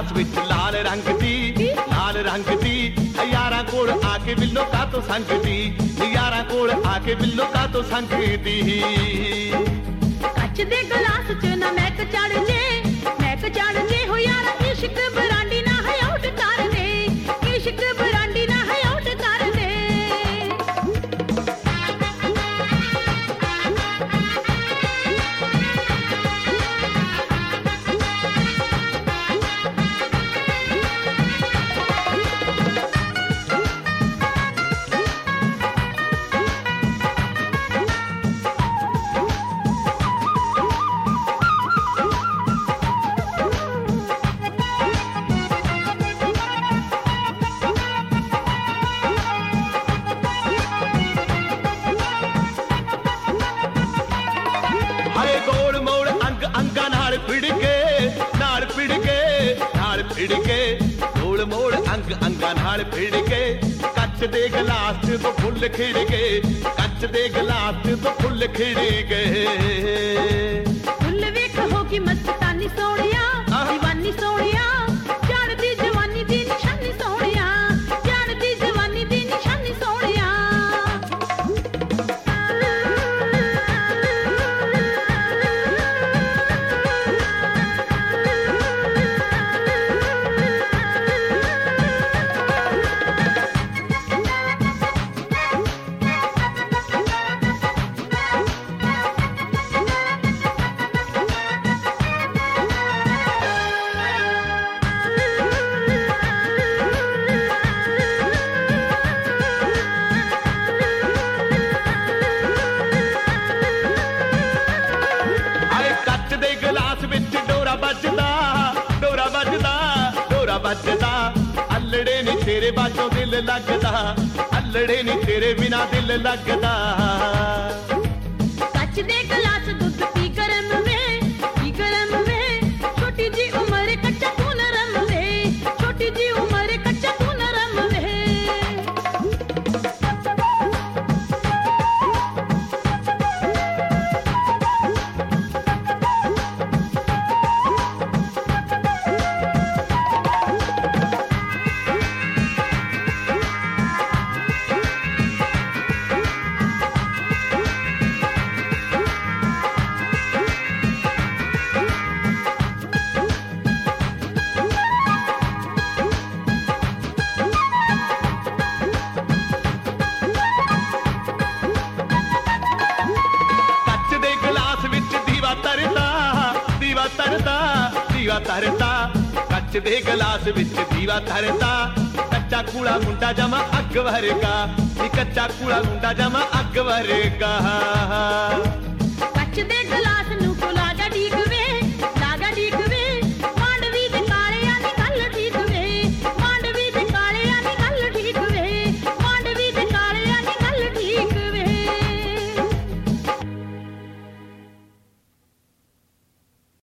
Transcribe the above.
गलास विच लाल रंग दी यारां कोल आके बिल्लो का तो संग दी यारां कोल आके बिल्लो का तो संग दी कच दे गलास च ना महक चढ़ जे हो यारा इश्क बरांडी ना है आउट कर दे इश्क बरांडी ना है आउट कर दे गोल मोड़ अंग अंगा नाल भिड़ के कच दे गलास तो फुल खिड़ गए कच दे गलास तो फुल खिड़ गए फुल वेख होगी मस्तानी सोहणिया दीवानी सोहणिया जान दी जवानी दी निशानी सोहणिया जान दी जवानी दी निशानी सोहणिया अल्लड़े नी तेरे बातों दिल लगदा अल्लड़े नी तेरे बिना दिल लगदा कच दे गलास दूध पी गरम में छोटी जी उम्र कच्चा तू नरम वे छोटी जी उम्र कच्चा तू नरम वे तरता कच दे गलास विच दीवा तरता कच्चा कूड़ा मुंडा जमा अग वर्गा कच्चा कूड़ा मुंडा जमा अग वर्गा कच दे गलास